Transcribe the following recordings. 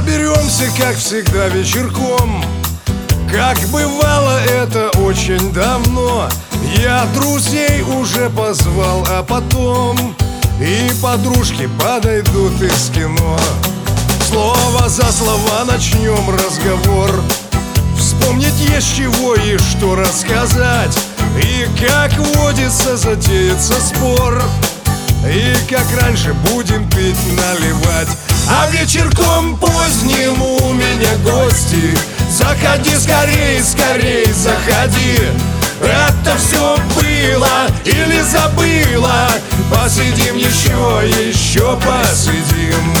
Соберемся, как всегда, вечерком, как бывало это очень давно. Я друзей уже позвал, а потом и подружки подойдут из кино. Слово за слова начнем разговор. Вспомнить есть чего и что рассказать. И как водится, затеется спор. И как раньше будем пить, наливать. А вечерком поздним у меня гости. Заходи скорей, скорей, заходи. Это все было или забыла? Посидим еще посидим.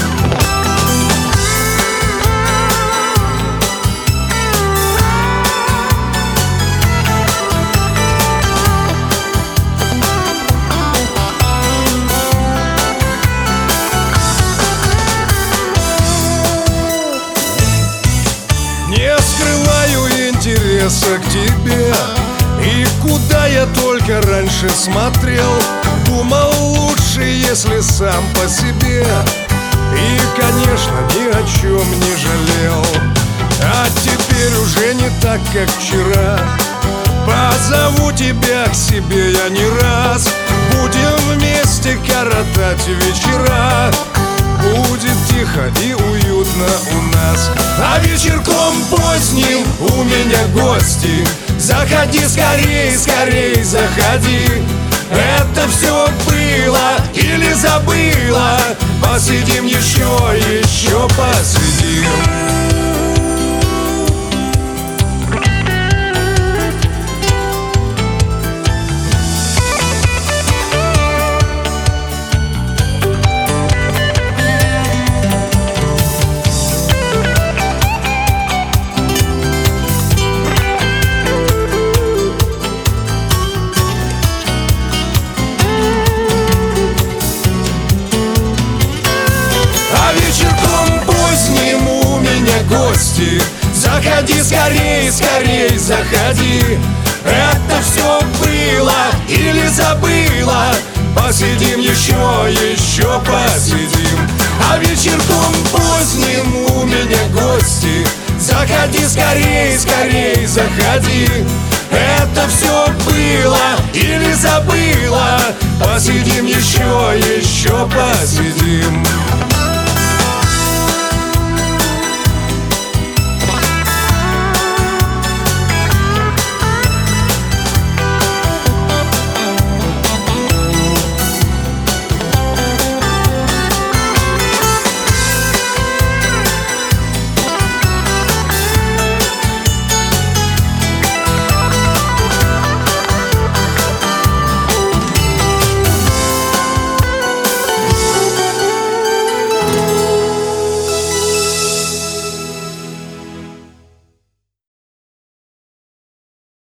Не скрываю интереса к тебе. И куда я только раньше смотрел, думал лучше, если сам по себе. И, конечно, ни о чем не жалел. А теперь уже не так, как вчера. Позову тебя к себе я не раз. Будем вместе коротать вечера. Будет тихо и уютно у нас. А вечерком поздним у меня гости. Заходи скорей, скорей, заходи. Это все было или забыла? Посидим еще посидим. Вечерком поздним у меня гости. Заходи скорей, скорей, заходи. Это все было или забыла? Посидим еще посидим. А вечерком поздним у меня гости. Заходи скорей, скорей, заходи. Это все было или забыла? Посидим еще посидим.